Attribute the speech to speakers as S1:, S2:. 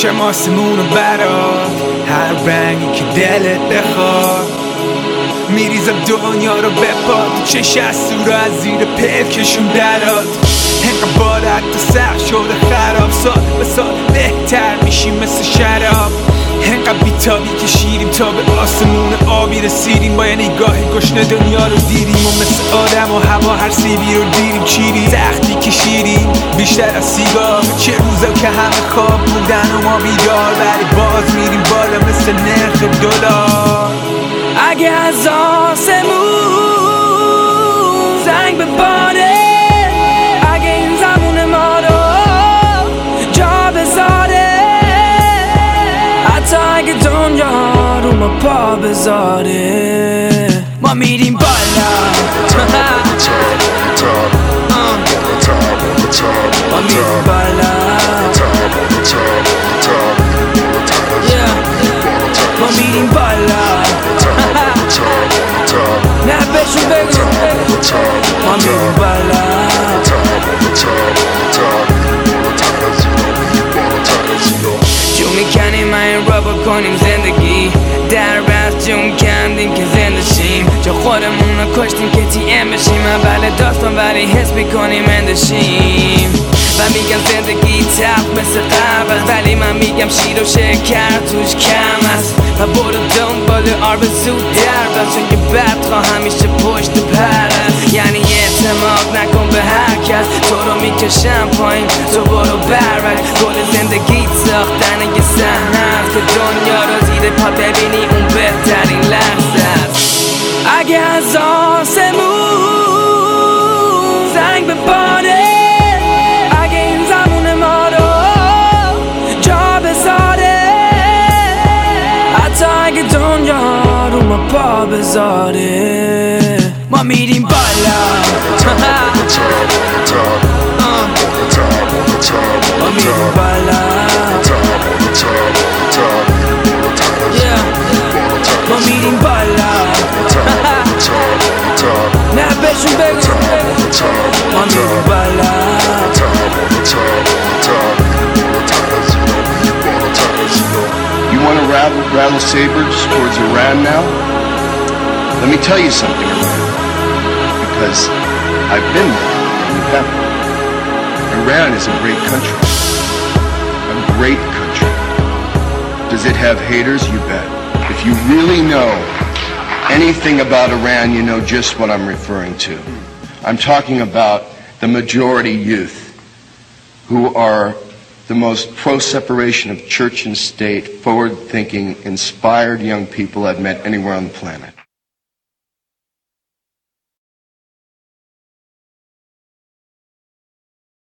S1: میکشم آسمونو برات، هر رنگی که دلت بخواد. میریزم دنیا رو به پا، تو چش از سور از زیر پلکشون درات. انقدر بارت تو سخت شده خراب، سال به سال بهتر میشیم مثل شراب. انقدر بیتابی که شیریم تا به آسمون آبی رسیدیم، با یه نگاه گشنه دنیا رو دیدیم و مثل آدم و هوا هر سیبی رو دیدیم چیدیم. سختی کشیدیم بیشتر از سیگار، چه روزا که همه خواب بودن و ما بیدار، ولی باز میریم بالا مثل نرخ دلار.
S2: اگه از آسمون زنگ بباره، اگه این زمون ما رو جا بذاره، حتی اگه دنیا رو ما پا بذاره، ما میریم بالا. ما میریم بالا. ما میریم بالا. نه بهشون بگو ما میریم بالا. جو میکنیم ما این را بکنیم زندگی، در بست جون کندیم که زنده شیم، جا خودمون رو کشتیم که TM بشیم. اول داستان ولی حس میکنیم اندشیم و میگم زندگی تلخ مثل قهوه، ولی من میگم شیر و شکر توش کم است. و برو دنبال آرزو در بس، چون که بدخواه همیشه پشت پر است. یعنی اعتماد نکن به هر کس، تو رو میکشم پایین تو برو برک. گل زندگی ساختن یه صحنه است که دنیا رو زیر پا ببینی اون بهترین لحظه است. اگه از آسمون زنگ بباره، اگه این زمون ما رو جا بذاره، حتی اگه دنیا رو ما پا بذاره، ما میریم بالا. ما میریم بالا. ما میریم بالا. نه بهشون بگو ما میریم بالا.
S3: You want to rattle sabers towards Iran now? Let me tell you something, Iran, because I've been there and you haven't. Iran is a great country. A great country. Does it have haters? You bet. If you really know anything about Iran, you know just what I'm referring to. I'm talking about the majority youth who are the most pro-separation of church and state, forward-thinking, inspired young people I've met anywhere on the planet.